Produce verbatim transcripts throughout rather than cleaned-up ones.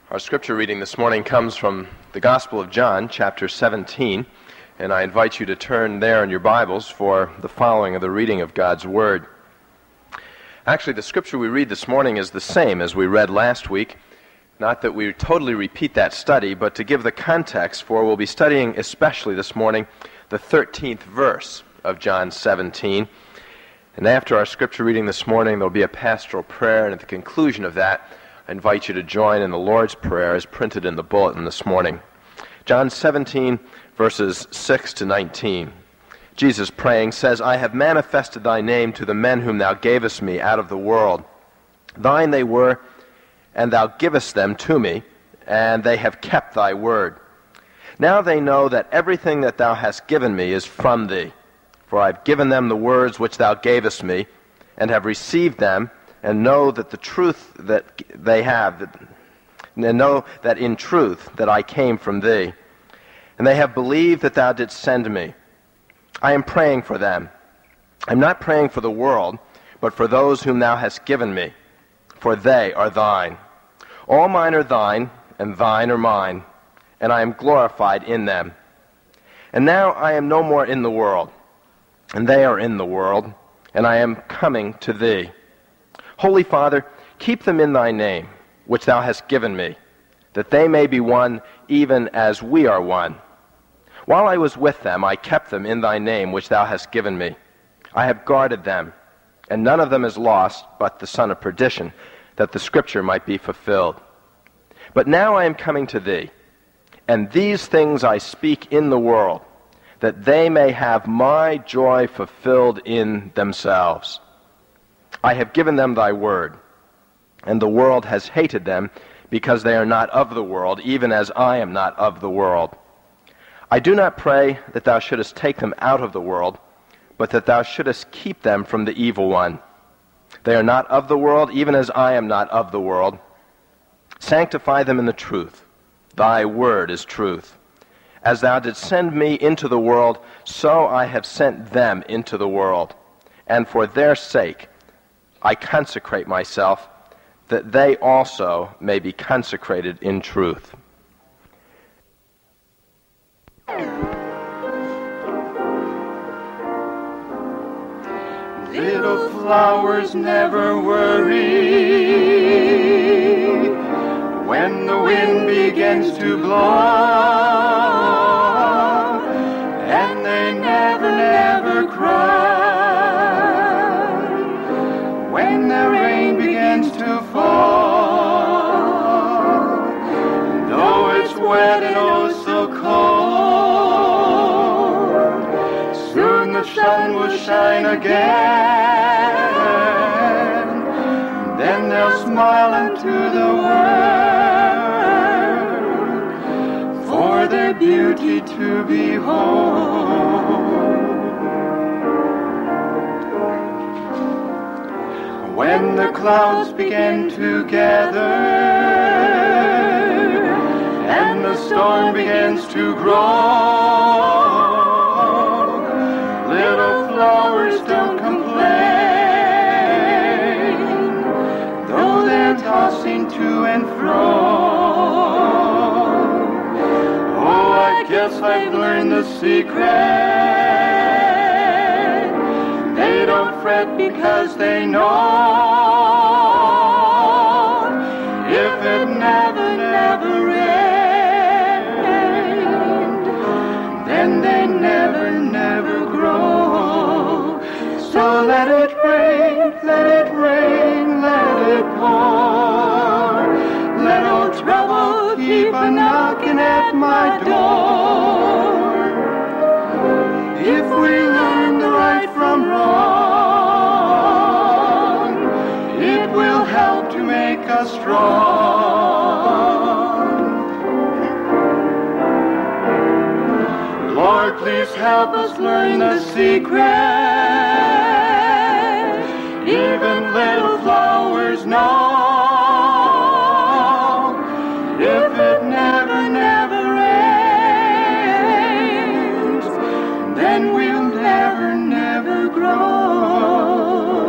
Our scripture reading this morning comes from the Gospel of John, chapter seventeen, and I invite you to turn there in your Bibles for the following of the reading of God's Word. Actually, the scripture we read this morning is the same as we read last week. Not that we totally repeat that study, but to give the context, for we'll be studying especially this morning the thirteenth verse of John seventeen. And after our scripture reading this morning, there'll be a pastoral prayer, and at the conclusion of that, I invite you to join in the Lord's Prayer as printed in the bulletin this morning. John seventeen, verses six to nineteen. Jesus praying says, I have manifested thy name to the men whom thou gavest me out of the world. Thine they were, and thou givest them to me, and they have kept thy word. Now they know that everything that thou hast given me is from thee. For I have given them the words which thou gavest me, and have received them, and know that the truth that they have, and know that in truth that I came from thee. And they have believed that thou didst send me. I am praying for them. I am not praying for the world, but for those whom thou hast given me, for they are thine. All mine are thine, and thine are mine, and I am glorified in them. And now I am no more in the world, and they are in the world, and I am coming to thee. Holy Father, keep them in thy name, which thou hast given me, that they may be one even as we are one. While I was with them, I kept them in thy name, which thou hast given me. I have guarded them, and none of them is lost but the son of perdition, that the scripture might be fulfilled. But now I am coming to thee, and these things I speak in the world, that they may have my joy fulfilled in themselves. I have given them thy word, and the world has hated them, because they are not of the world, even as I am not of the world. I do not pray that thou shouldest take them out of the world, but that thou shouldest keep them from the evil one. They are not of the world, even as I am not of the world. Sanctify them in the truth. Thy word is truth. As thou didst send me into the world, so I have sent them into the world. And for their sake I consecrate myself, that they also may be consecrated in truth. Little flowers never worry when the wind begins to blow, and they never, never cry when the rain begins to fall. Though it's wet and oh so cold, soon the sun will shine again. Then they'll smile into the world for their beauty to behold. When the clouds begin to gather and the storm begins to grow, little flowers don't complain, though they're tossing to and fro. Oh, I guess I've learned the secret. They don't fret because they know if it never, never rained, then they never, never grow. So let it rain, let it rain, let it pour. Let old trouble keep a knocking at my door. If we learn the right from wrong, it will help to make us strong. Lord, please help us learn the secret even little flowers know. If it never, never rains, then we'll never, never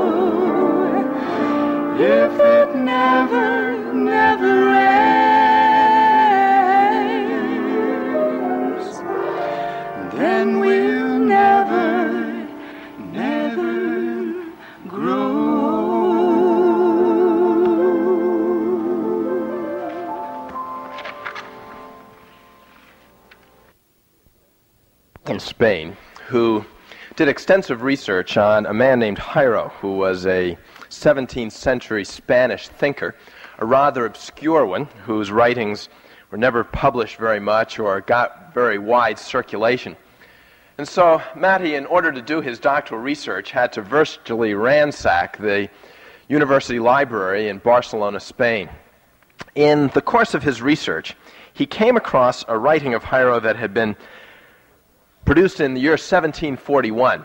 grow. If it never, never rains, in Spain who did extensive research on a man named Hiro, who was a seventeenth century Spanish thinker, a rather obscure one, whose writings were never published very much or got very wide circulation. And so Matty, in order to do his doctoral research, had to virtually ransack the university library in Barcelona, Spain. In the course of his research, he came across a writing of Hiro that had been produced in the year seventeen forty-one,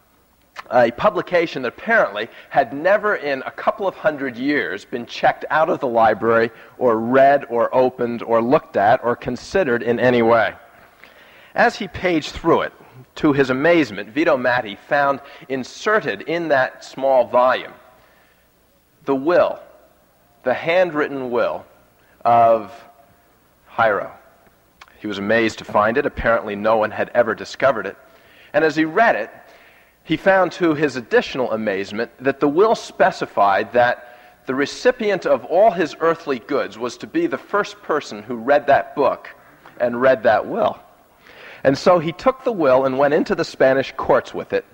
a publication that apparently had never in a couple of hundred years been checked out of the library or read or opened or looked at or considered in any way. As he paged through it, to his amazement, Vito Matty found inserted in that small volume the will, the handwritten will of Hiro. He was amazed to find it. Apparently no one had ever discovered it. And as he read it, he found to his additional amazement that the will specified that the recipient of all his earthly goods was to be the first person who read that book and read that will. And so he took the will and went into the Spanish courts with it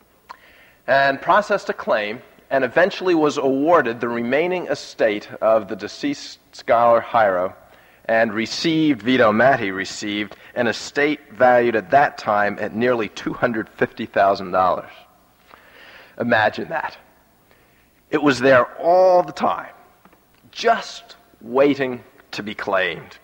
and processed a claim and eventually was awarded the remaining estate of the deceased scholar Hiro and received, Vito Matty received, an estate valued at that time at nearly two hundred fifty thousand dollars. Imagine that. It was there all the time, just waiting to be claimed.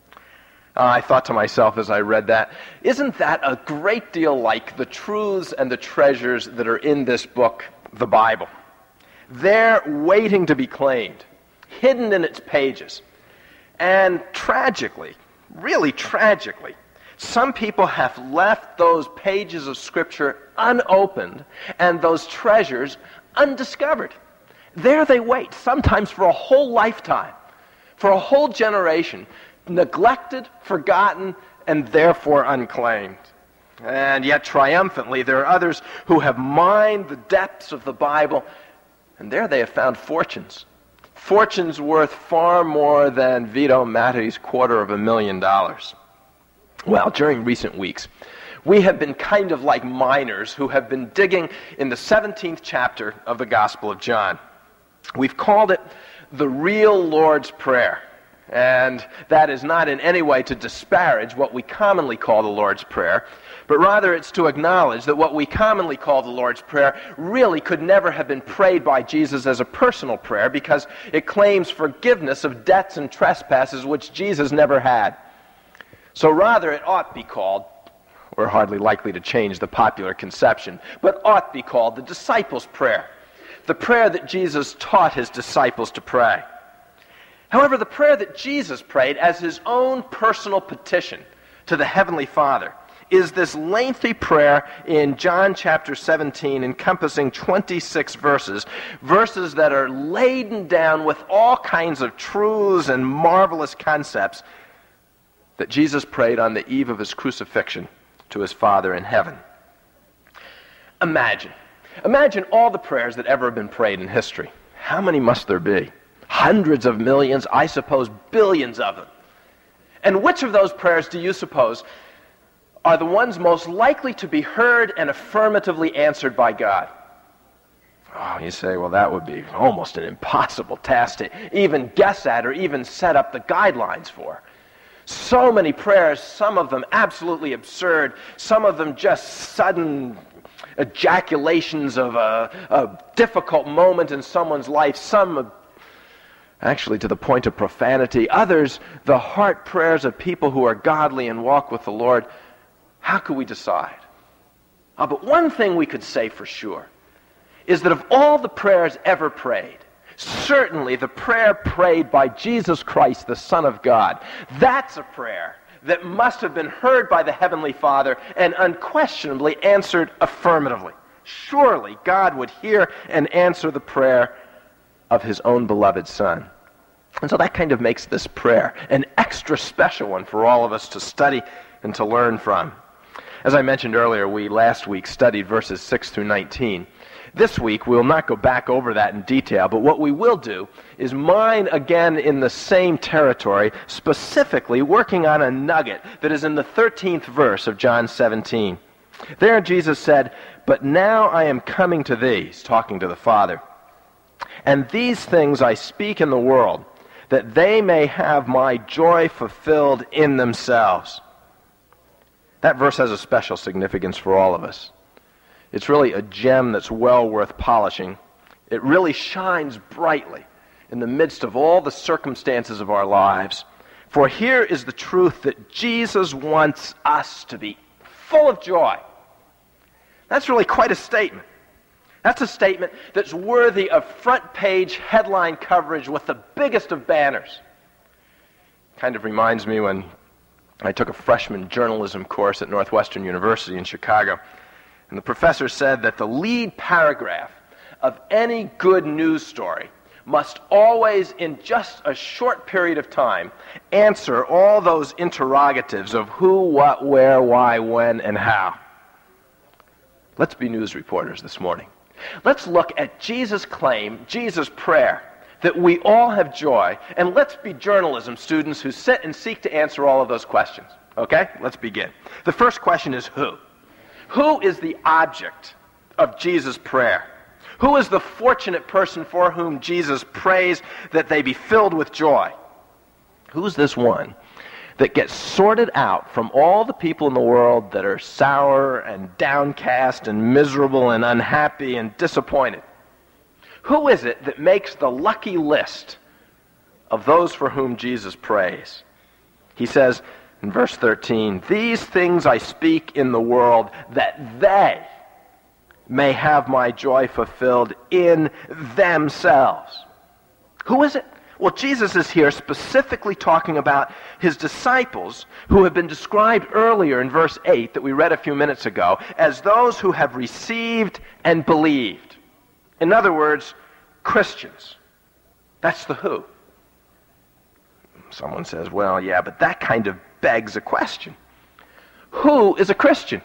Uh, I thought to myself as I read that, isn't that a great deal like the truths and the treasures that are in this book, the Bible? They're waiting to be claimed, hidden in its pages. And tragically, really tragically, some people have left those pages of Scripture unopened and those treasures undiscovered. There they wait, sometimes for a whole lifetime, for a whole generation, neglected, forgotten, and therefore unclaimed. And yet triumphantly, there are others who have mined the depths of the Bible, and there they have found fortunes. Fortunes worth far more than Vito Matty's quarter of a million dollars. Well, during recent weeks, we have been kind of like miners who have been digging in the seventeenth chapter of the Gospel of John. We've called it the real Lord's Prayer. And that is not in any way to disparage what we commonly call the Lord's Prayer, but rather it's to acknowledge that what we commonly call the Lord's Prayer really could never have been prayed by Jesus as a personal prayer because it claims forgiveness of debts and trespasses which Jesus never had. So rather it ought be called, we're hardly likely to change the popular conception, but ought be called the disciples' prayer, the prayer that Jesus taught his disciples to pray. However, the prayer that Jesus prayed as his own personal petition to the Heavenly Father is this lengthy prayer in John chapter seventeen, encompassing twenty-six verses, verses that are laden down with all kinds of truths and marvelous concepts that Jesus prayed on the eve of his crucifixion to his Father in heaven. Imagine, imagine all the prayers that ever have been prayed in history. How many must there be? Hundreds of millions, I suppose billions of them. And which of those prayers do you suppose are the ones most likely to be heard and affirmatively answered by God? Oh, you say, well, that would be almost an impossible task to even guess at or even set up the guidelines for. So many prayers, some of them absolutely absurd, some of them just sudden ejaculations of a, a difficult moment in someone's life, some actually to the point of profanity, others the heart prayers of people who are godly and walk with the Lord. How could we decide? Oh, but one thing we could say for sure is that of all the prayers ever prayed, certainly the prayer prayed by Jesus Christ, the Son of God, that's a prayer that must have been heard by the Heavenly Father and unquestionably answered affirmatively. Surely God would hear and answer the prayer of his own beloved Son. And so that kind of makes this prayer an extra special one for all of us to study and to learn from. As I mentioned earlier, we last week studied verses six through nineteen. This week, we'll not go back over that in detail, but what we will do is mine again in the same territory, specifically working on a nugget that is in the thirteenth verse of John seventeen. There Jesus said, "But now I am coming to thee," he's talking to the Father, "and these things I speak in the world, that they may have my joy fulfilled in themselves." That verse has a special significance for all of us. It's really a gem that's well worth polishing. It really shines brightly in the midst of all the circumstances of our lives. For here is the truth that Jesus wants us to be full of joy. That's really quite a statement. That's a statement that's worthy of front-page headline coverage with the biggest of banners. Kind of reminds me when I took a freshman journalism course at Northwestern University in Chicago. And the professor said that the lead paragraph of any good news story must always, in just a short period of time, answer all those interrogatives of who, what, where, why, when, and how. Let's be news reporters this morning. Let's look at Jesus' claim, Jesus' prayer, that we all have joy, and let's be journalism students who sit and seek to answer all of those questions. Okay? Let's begin. The first question is who? Who is the object of Jesus' prayer? Who is the fortunate person for whom Jesus prays that they be filled with joy? Who's this one that gets sorted out from all the people in the world that are sour and downcast and miserable and unhappy and disappointed? Who is it that makes the lucky list of those for whom Jesus prays? He says in verse thirteen, "These things I speak in the world, that they may have my joy fulfilled in themselves." Who is it? Well, Jesus is here specifically talking about his disciples who have been described earlier in verse eight that we read a few minutes ago as those who have received and believed. In other words, Christians. That's the who. Someone says, well, yeah, but that kind of begs a question. Who is a Christian?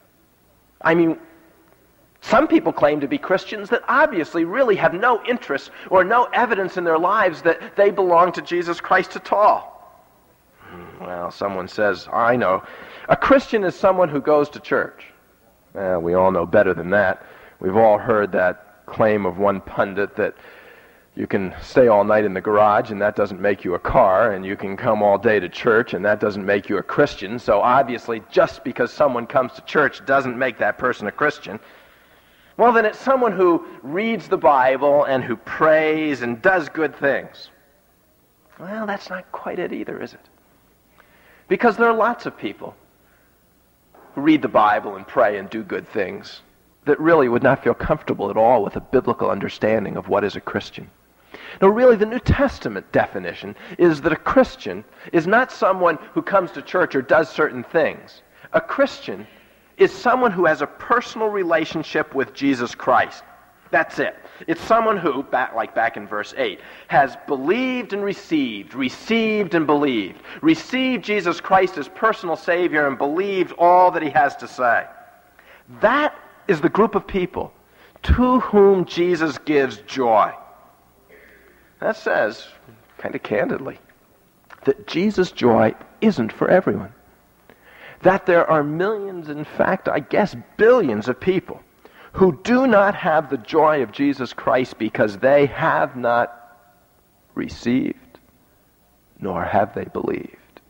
I mean, some people claim to be Christians that obviously really have no interest or no evidence in their lives that they belong to Jesus Christ at all. Well, someone says, I know. A Christian is someone who goes to church. Well, we all know better than that. We've all heard that claim of one pundit that you can stay all night in the garage and that doesn't make you a car, and you can come all day to church and that doesn't make you a Christian. So obviously just because someone comes to church doesn't make that person a Christian. Well, then it's someone who reads the Bible and who prays and does good things. Well, that's not quite it either, is it? Because there are lots of people who read the Bible and pray and do good things that really would not feel comfortable at all with a biblical understanding of what is a Christian. No, really, the New Testament definition is that a Christian is not someone who comes to church or does certain things. A Christian is someone who has a personal relationship with Jesus Christ. That's it. It's someone who, back, like back in verse eight, has believed and received, received and believed, received Jesus Christ as personal Savior and believed all that he has to say. That is the group of people to whom Jesus gives joy. That says, kind of candidly, that Jesus' joy isn't for everyone. That there are millions, in fact, I guess billions of people who do not have the joy of Jesus Christ because they have not received, nor have they believed.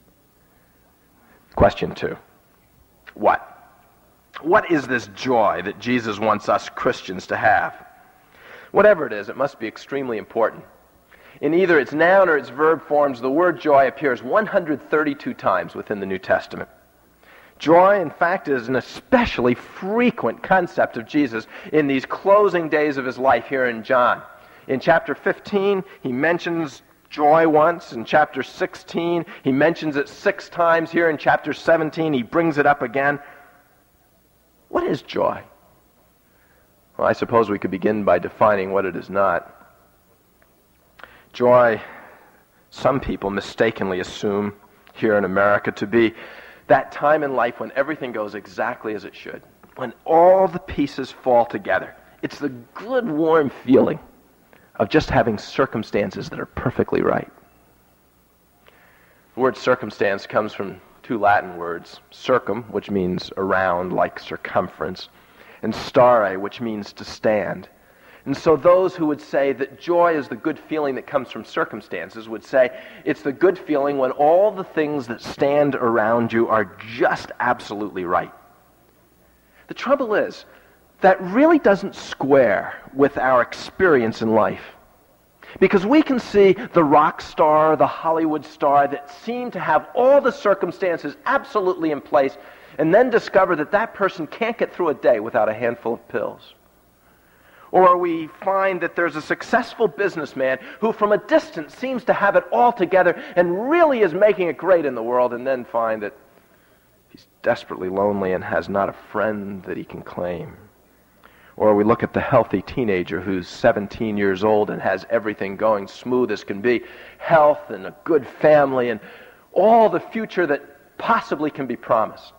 Question two. What? What is this joy that Jesus wants us Christians to have? Whatever it is, it must be extremely important. In either its noun or its verb forms, the word joy appears one hundred thirty-two times within the New Testament. Joy, in fact, is an especially frequent concept of Jesus in these closing days of his life here in John. In chapter fifteen, he mentions joy once. In chapter sixteen, he mentions it six times. Here in chapter seventeen, he brings it up again. What is joy? Well, I suppose we could begin by defining what it is not. Joy, some people mistakenly assume here in America to be that time in life when everything goes exactly as it should, when all the pieces fall together. It's the good, warm feeling of just having circumstances that are perfectly right. The word circumstance comes from two Latin words, circum, which means around, like circumference, and stare, which means to stand. And so those who would say that joy is the good feeling that comes from circumstances would say it's the good feeling when all the things that stand around you are just absolutely right. The trouble is, that really doesn't square with our experience in life. Because we can see the rock star, the Hollywood star that seem to have all the circumstances absolutely in place, and then discover that that person can't get through a day without a handful of pills. Or we find that there's a successful businessman who from a distance seems to have it all together and really is making it great in the world, and then find that he's desperately lonely and has not a friend that he can claim. Or we look at the healthy teenager who's seventeen years old and has everything going smooth as can be, health and a good family and all the future that possibly can be promised.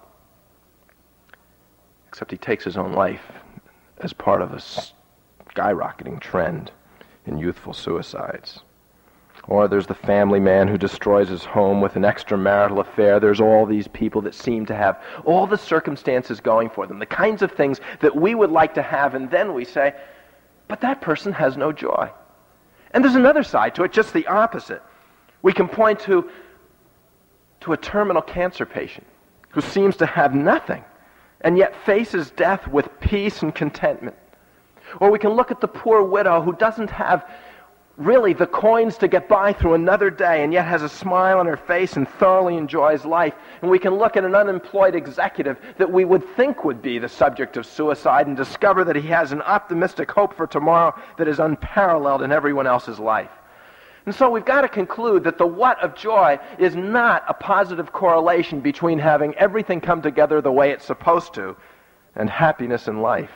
Except he takes his own life as part of a skyrocketing trend in youthful suicides. Or there's the family man who destroys his home with an extramarital affair. There's all these people that seem to have all the circumstances going for them, the kinds of things that we would like to have, and then we say, but that person has no joy. And there's another side to it, just the opposite. We can point to, to a terminal cancer patient who seems to have nothing, and yet faces death with peace and contentment. Or we can look at the poor widow who doesn't have really the coins to get by through another day and yet has a smile on her face and thoroughly enjoys life. And we can look at an unemployed executive that we would think would be the subject of suicide and discover that he has an optimistic hope for tomorrow that is unparalleled in everyone else's life. And so we've got to conclude that the what of joy is not a positive correlation between having everything come together the way it's supposed to and happiness in life.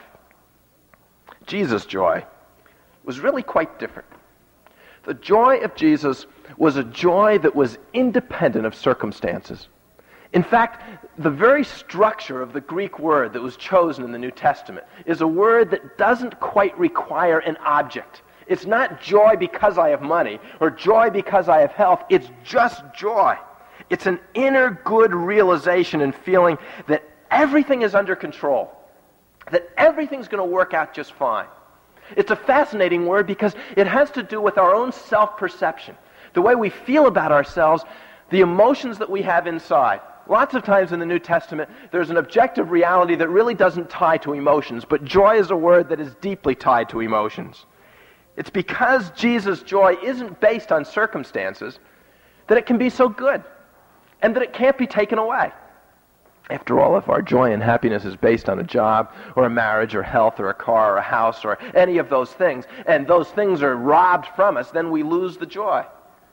Jesus' joy was really quite different. The joy of Jesus was a joy that was independent of circumstances. In fact, the very structure of the Greek word that was chosen in the New Testament is a word that doesn't quite require an object. It's not joy because I have money or joy because I have health. It's just joy. It's an inner good realization and feeling that everything is under control, that everything's going to work out just fine. It's a fascinating word because it has to do with our own self-perception, the way we feel about ourselves, the emotions that we have inside. Lots of times in the New Testament, there's an objective reality that really doesn't tie to emotions, but joy is a word that is deeply tied to emotions. It's because Jesus' joy isn't based on circumstances that it can be so good and that it can't be taken away. After all, if our joy and happiness is based on a job or a marriage or health or a car or a house or any of those things, and those things are robbed from us, then we lose the joy.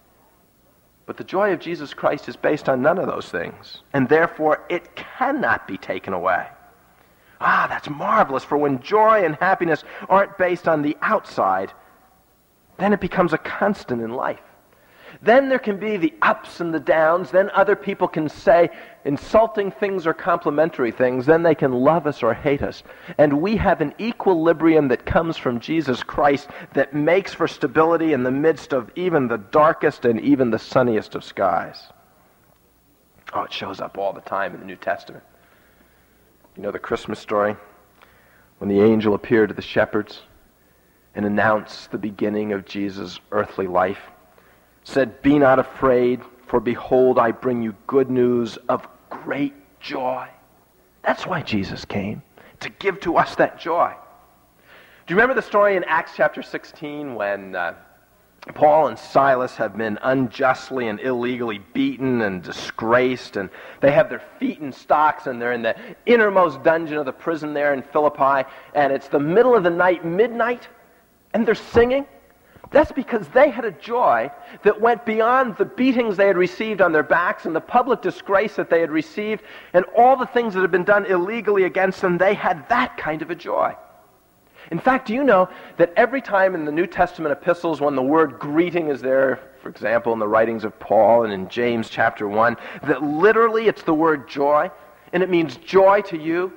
But the joy of Jesus Christ is based on none of those things, and therefore it cannot be taken away. Ah, that's marvelous, for when joy and happiness aren't based on the outside, then it becomes a constant in life. Then there can be the ups and the downs. Then other people can say insulting things or complimentary things. Then they can love us or hate us. And we have an equilibrium that comes from Jesus Christ that makes for stability in the midst of even the darkest and even the sunniest of skies. Oh, it shows up all the time in the New Testament. You know the Christmas story? When the angel appeared to the shepherds and announced the beginning of Jesus' earthly life. Said, "Be not afraid, for behold, I bring you good news of great joy." That's why Jesus came, to give to us that joy. Do you remember the story in Acts chapter sixteen when uh, Paul and Silas have been unjustly and illegally beaten and disgraced, and they have their feet in stocks, and they're in the innermost dungeon of the prison there in Philippi, and it's the middle of the night, midnight, and they're singing? That's because they had a joy that went beyond the beatings they had received on their backs and the public disgrace that they had received and all the things that had been done illegally against them. They had that kind of a joy. In fact, do you know that every time in the New Testament epistles when the word greeting is there, for example, in the writings of Paul and in James chapter one, that literally it's the word joy, and it means joy to you?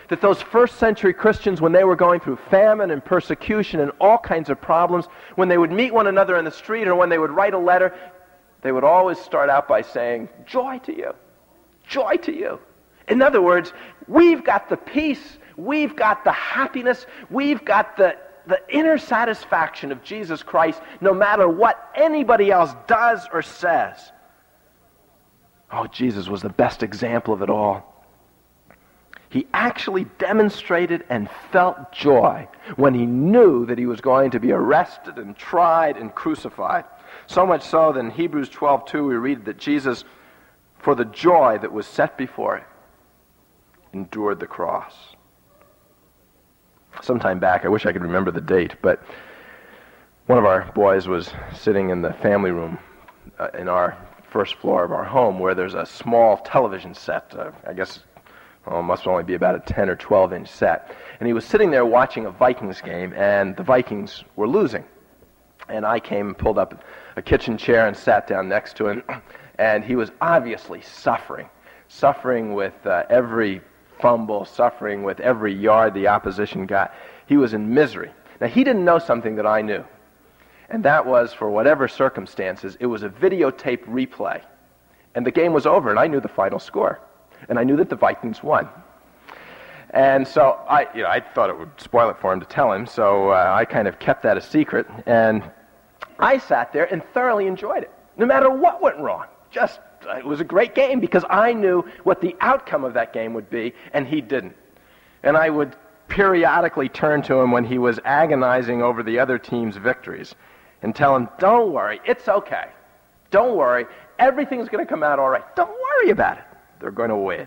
that those first century Christians, when they were going through famine and persecution and all kinds of problems, when they would meet one another in the street or when they would write a letter, they would always start out by saying, "Joy to you, joy to you." In other words, we've got the peace, we've got the happiness, we've got the, the inner satisfaction of Jesus Christ, no matter what anybody else does or says. Oh, Jesus was the best example of it all. He actually demonstrated and felt joy when he knew that he was going to be arrested and tried and crucified. So much so that in Hebrews twelve two we read that Jesus, for the joy that was set before him, endured the cross. Sometime back, I wish I could remember the date, but one of our boys was sitting in the family room uh, in our first floor of our home where there's a small television set, uh, I guess well, it must only be about a ten or twelve inch set. And he was sitting there watching a Vikings game, and the Vikings were losing. And I came and pulled up a kitchen chair and sat down next to him, and he was obviously suffering, suffering with uh, every fumble, suffering with every yard the opposition got. He was in misery. Now, he didn't know something that I knew, and that was, for whatever circumstances, it was a videotape replay. And the game was over, and I knew the final score. And I knew that the Vikings won. And so I, you know, I thought it would spoil it for him to tell him, so uh, I kind of kept that a secret. And I sat there and thoroughly enjoyed it, no matter what went wrong. Just, uh, it was a great game because I knew what the outcome of that game would be, and he didn't. And I would periodically turn to him when he was agonizing over the other team's victories and tell him, "Don't worry, it's okay. Don't worry, everything's going to come out all right. Don't worry about it. They're going to win."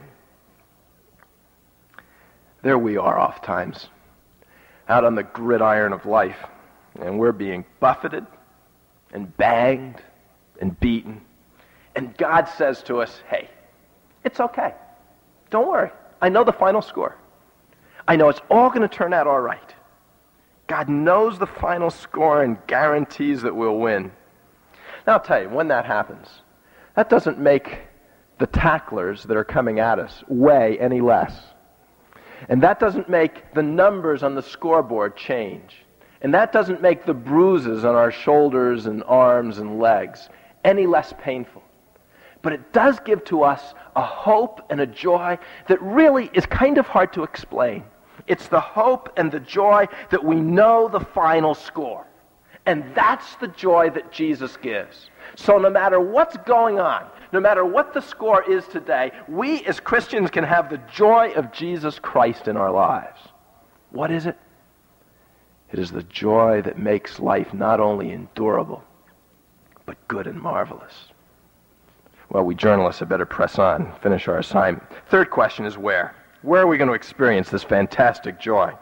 There we are oftentimes, out on the gridiron of life, and we're being buffeted and banged and beaten. And God says to us, "Hey, it's okay. Don't worry. I know the final score. I know it's all going to turn out all right." God knows the final score and guarantees that we'll win. Now I'll tell you, when that happens, that doesn't make the tacklers that are coming at us weigh any less. And that doesn't make the numbers on the scoreboard change. And that doesn't make the bruises on our shoulders and arms and legs any less painful. But it does give to us a hope and a joy that really is kind of hard to explain. It's the hope and the joy that we know the final score. And that's the joy that Jesus gives. So no matter what's going on, no matter what the score is today, we as Christians can have the joy of Jesus Christ in our lives. What is it? It is the joy that makes life not only endurable, but good and marvelous. Well, we journalists had better press on, finish our assignment. Third question is where? Where are we going to experience this fantastic joy?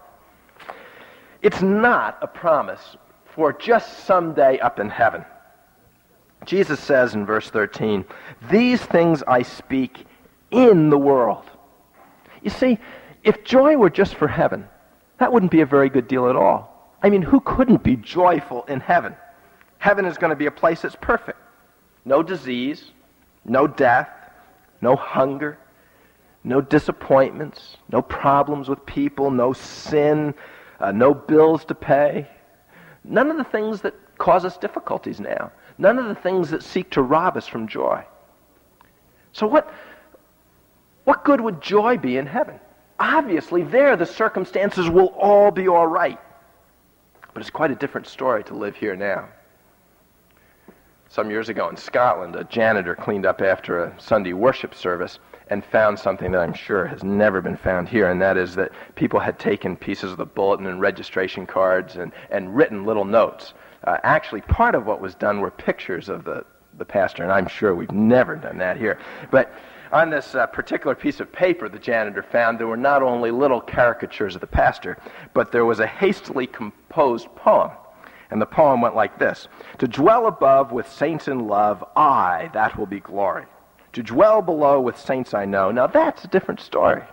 It's not a promise for just someday up in heaven. Jesus says in verse thirteen, "These things I speak in the world." You see, if joy were just for heaven, that wouldn't be a very good deal at all. I mean, who couldn't be joyful in heaven? Heaven is going to be a place that's perfect. No disease, no death, no hunger, no disappointments, no problems with people, no sin, uh, no bills to pay. None of the things that cause us difficulties now. None of the things that seek to rob us from joy. So what, what good would joy be in heaven? Obviously, there the circumstances will all be all right. But it's quite a different story to live here now. Some years ago in Scotland, a janitor cleaned up after a Sunday worship service and found something that I'm sure has never been found here, and that is that people had taken pieces of the bulletin and registration cards and, and written little notes. Uh, actually, part of what was done were pictures of the, the pastor, and I'm sure we've never done that here. But on this uh, particular piece of paper the janitor found, there were not only little caricatures of the pastor, but there was a hastily composed poem. And the poem went like this: "To dwell above with saints in love, aye, that will be glory. To dwell below with saints I know." Now that's a different story.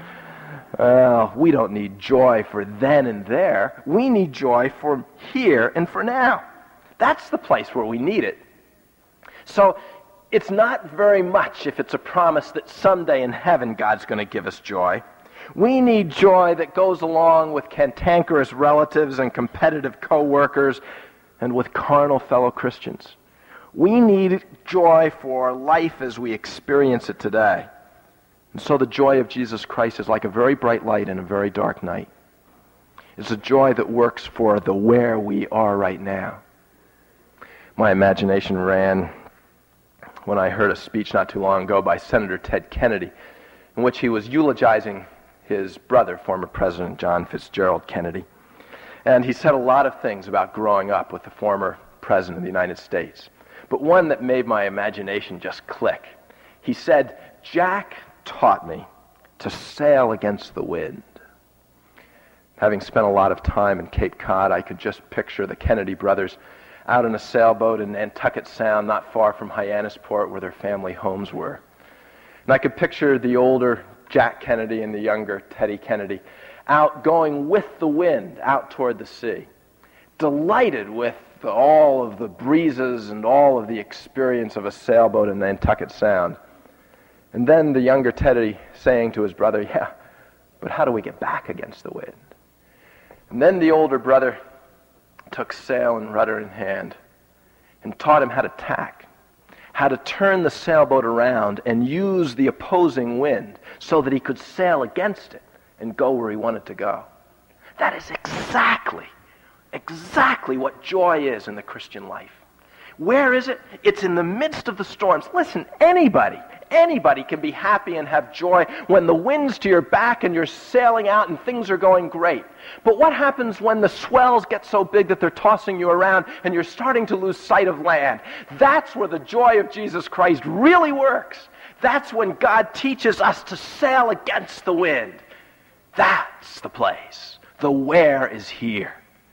Well, we don't need joy for then and there. We need joy for here and for now. That's the place where we need it. So it's not very much if it's a promise that someday in heaven God's going to give us joy. We need joy that goes along with cantankerous relatives and competitive co-workers and with carnal fellow Christians. We need joy for life as we experience it today. And so the joy of Jesus Christ is like a very bright light in a very dark night. It's a joy that works for the where we are right now. My imagination ran when I heard a speech not too long ago by Senator Ted Kennedy, in which he was eulogizing his brother, former President John Fitzgerald Kennedy. And he said a lot of things about growing up with the former President of the United States. But one that made my imagination just click. He said, "Jack taught me to sail against the wind." Having spent a lot of time in Cape Cod, I could just picture the Kennedy brothers out in a sailboat in Nantucket Sound, not far from Hyannisport, where their family homes were. And I could picture the older Jack Kennedy and the younger Teddy Kennedy out going with the wind out toward the sea, delighted with all of the breezes and all of the experience of a sailboat in Nantucket Sound. And then the younger Teddy saying to his brother, "Yeah, but how do we get back against the wind?" And then the older brother took sail and rudder in hand and taught him how to tack, how to turn the sailboat around and use the opposing wind so that he could sail against it and go where he wanted to go. That is exactly, exactly what joy is in the Christian life. Where is it? It's in the midst of the storms. Listen, anybody, anybody can be happy and have joy when the wind's to your back and you're sailing out and things are going great. But what happens when the swells get so big that they're tossing you around and you're starting to lose sight of land? That's where the joy of Jesus Christ really works. That's when God teaches us to sail against the wind. That's the place. The where is here.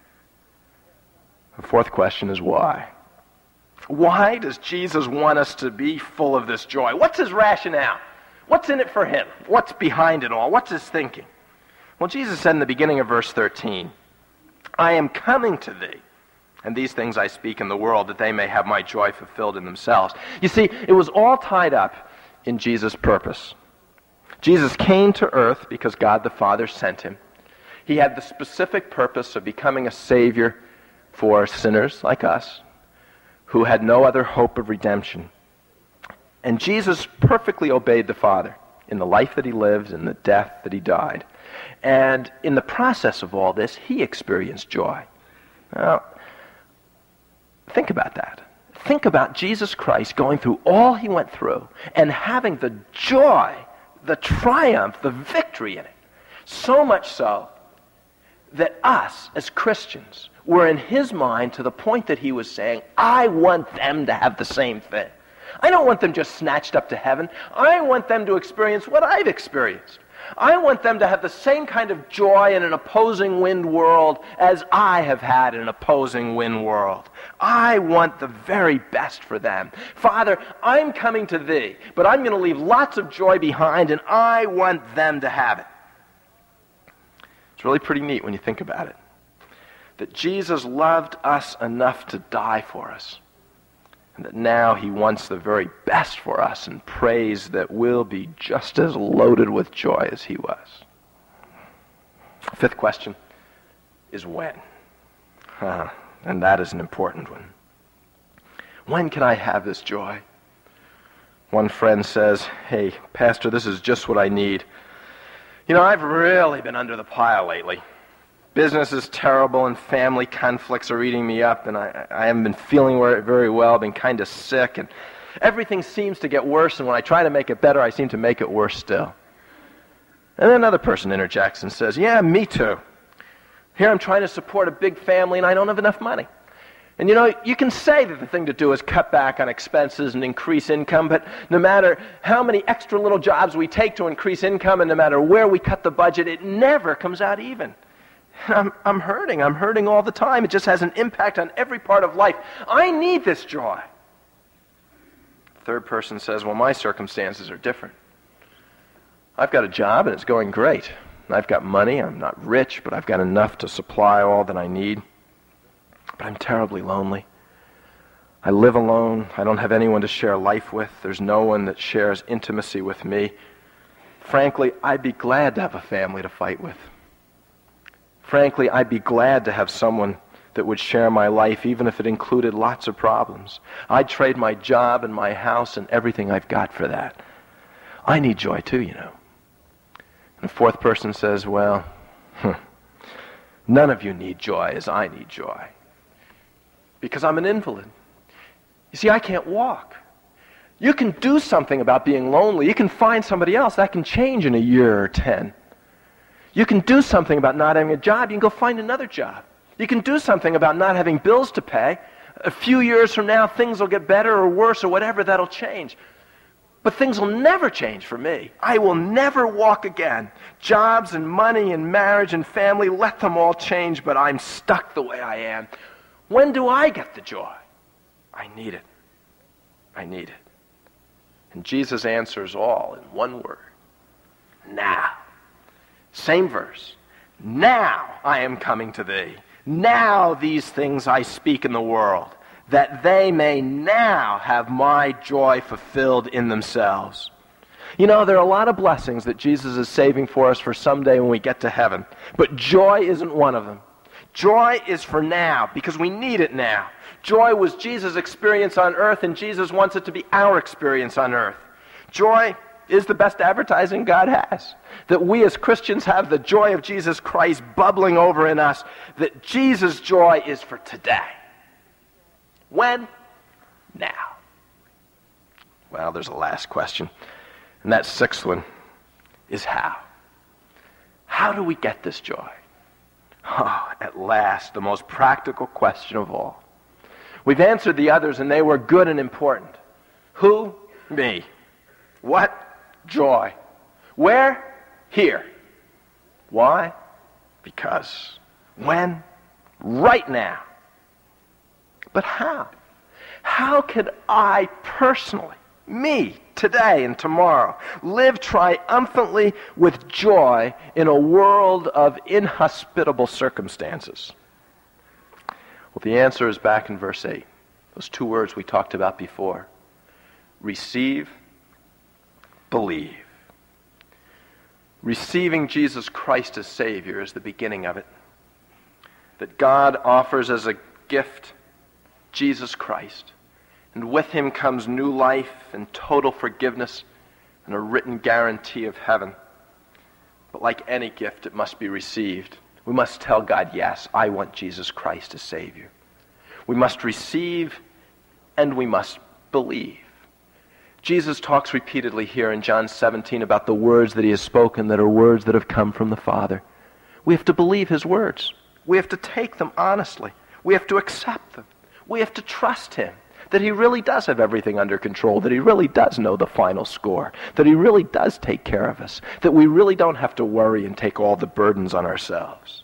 The fourth question is why. Why does Jesus want us to be full of this joy? What's his rationale? What's in it for him? What's behind it all? What's his thinking? Well, Jesus said in the beginning of verse thirteen, "I am coming to thee, and these things I speak in the world, that they may have my joy fulfilled in themselves." You see, it was all tied up in Jesus' purpose. Jesus came to earth because God the Father sent him. He had the specific purpose of becoming a Savior for sinners like us, who had no other hope of redemption. And Jesus perfectly obeyed the Father in the life that he lived and the death that he died. And in the process of all this, he experienced joy. Now, think about that. Think about Jesus Christ going through all he went through and having the joy, the triumph, the victory in it. So much so that us as Christians were in his mind to the point that he was saying, I want them to have the same thing. I don't want them just snatched up to heaven. I want them to experience what I've experienced. I want them to have the same kind of joy in an opposing wind world as I have had in an opposing wind world. I want the very best for them. Father, I'm coming to thee, but I'm going to leave lots of joy behind, and I want them to have it. It's really pretty neat when you think about it, that Jesus loved us enough to die for us, and that now he wants the very best for us and prays that we'll be just as loaded with joy as he was. Fifth question is when. Uh, and that is an important one. When can I have this joy? One friend says, hey, Pastor, this is just what I need. You know, I've really been under the pile lately. Business is terrible and family conflicts are eating me up, and I, I haven't been feeling very well, I've been kind of sick, and everything seems to get worse, and when I try to make it better, I seem to make it worse still. And then another person interjects and says, yeah, me too. Here I'm trying to support a big family, and I don't have enough money. And you know, you can say that the thing to do is cut back on expenses and increase income, but no matter how many extra little jobs we take to increase income, and no matter where we cut the budget, it never comes out even. I'm, I'm hurting. I'm hurting all the time. It just has an impact on every part of life. I need this joy. Third person says, well, my circumstances are different. I've got a job and it's going great. I've got money. I'm not rich, but I've got enough to supply all that I need. But I'm terribly lonely. I live alone. I don't have anyone to share life with. There's no one that shares intimacy with me. Frankly, I'd be glad to have a family to fight with. Frankly, I'd be glad to have someone that would share my life, even if it included lots of problems. I'd trade my job and my house and everything I've got for that. I need joy too, you know. And the fourth person says, well, none of you need joy as I need joy. Because I'm an invalid. You see, I can't walk. You can do something about being lonely. You can find somebody else. That can change in a year or ten. You can do something about not having a job. You can go find another job. You can do something about not having bills to pay. A few years from now, things will get better or worse or whatever. That'll change. But things will never change for me. I will never walk again. Jobs and money and marriage and family, let them all change, but I'm stuck the way I am. When do I get the joy? I need it. I need it. And Jesus answers all in one word. Now. Same verse. Now I am coming to thee. Now these things I speak in the world, that they may now have my joy fulfilled in themselves. You know, there are a lot of blessings that Jesus is saving for us for someday when we get to heaven. But joy isn't one of them. Joy is for now, because we need it now. Joy was Jesus' experience on earth, and Jesus wants it to be our experience on earth. Joy is the best advertising God has. That we as Christians have the joy of Jesus Christ bubbling over in us. That Jesus' joy is for today. When? Now. Well, there's a last question. And that sixth one is how. How do we get this joy? Oh, at last, the most practical question of all. We've answered the others, and they were good and important. Who? Me. What? Joy. Where? Here. Why? Because. When? Right now. But how? How can I personally, me, today and tomorrow, live triumphantly with joy in a world of inhospitable circumstances? Well, the answer is back in verse eight. Those two words we talked about before. Receive, believe. Receiving Jesus Christ as Savior is the beginning of it. That God offers as a gift Jesus Christ. And with him comes new life and total forgiveness and a written guarantee of heaven. But like any gift, it must be received. We must tell God, yes, I want Jesus Christ as Savior. We must receive and we must believe. Jesus talks repeatedly here in John seventeen about the words that he has spoken that are words that have come from the Father. We have to believe his words. We have to take them honestly. We have to accept them. We have to trust him, that he really does have everything under control, that he really does know the final score, that he really does take care of us, that we really don't have to worry and take all the burdens on ourselves.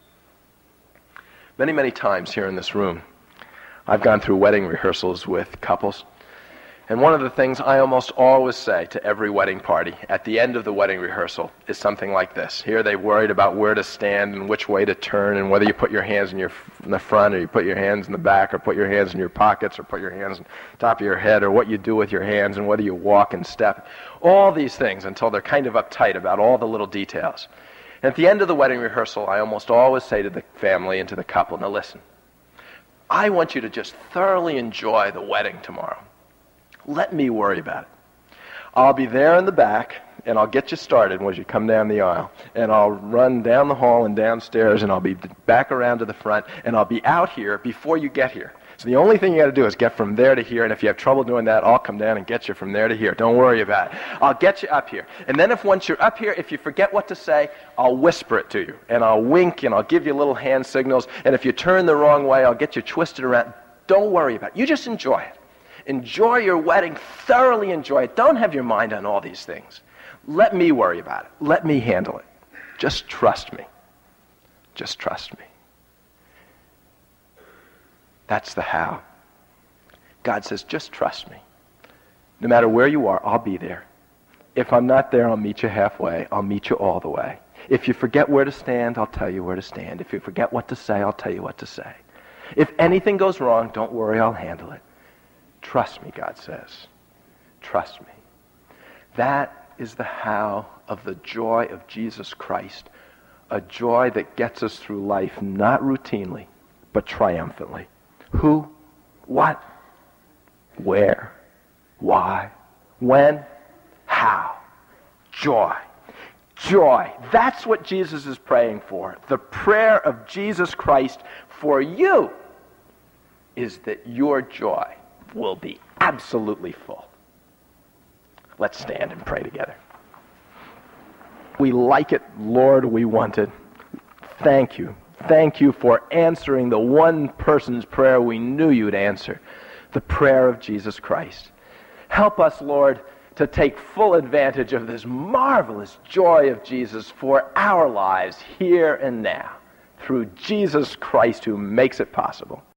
Many, many times here in this room, I've gone through wedding rehearsals with couples, and one of the things I almost always say to every wedding party at the end of the wedding rehearsal is something like this. Here they're worried about where to stand and which way to turn and whether you put your hands in, your, in the front or you put your hands in the back or put your hands in your pockets or put your hands on top of your head or what you do with your hands and whether you walk and step. All these things until they're kind of uptight about all the little details. And at the end of the wedding rehearsal, I almost always say to the family and to the couple, now listen, I want you to just thoroughly enjoy the wedding tomorrow. Let me worry about it. I'll be there in the back, and I'll get you started as you come down the aisle. And I'll run down the hall and downstairs, and I'll be back around to the front, and I'll be out here before you get here. So the only thing you got to do is get from there to here, and if you have trouble doing that, I'll come down and get you from there to here. Don't worry about it. I'll get you up here. And then if once you're up here, if you forget what to say, I'll whisper it to you, and I'll wink, and I'll give you little hand signals, and if you turn the wrong way, I'll get you twisted around. Don't worry about it. You just enjoy it. Enjoy your wedding. Thoroughly enjoy it. Don't have your mind on all these things. Let me worry about it. Let me handle it. Just trust me. Just trust me. That's the how. God says, just trust me. No matter where you are, I'll be there. If I'm not there, I'll meet you halfway. I'll meet you all the way. If you forget where to stand, I'll tell you where to stand. If you forget what to say, I'll tell you what to say. If anything goes wrong, don't worry, I'll handle it. Trust me, God says. Trust me. That is the how of the joy of Jesus Christ, a joy that gets us through life not routinely, but triumphantly. Who? What? Where? Why? When? How? Joy. Joy. That's what Jesus is praying for. The prayer of Jesus Christ for you is that your joy will be absolutely full. Let's stand and pray together. We like it, Lord, we want it. Thank you. Thank you for answering the one person's prayer we knew you'd answer, the prayer of Jesus Christ. Help us, Lord, to take full advantage of this marvelous joy of Jesus for our lives here and now, through Jesus Christ who makes it possible.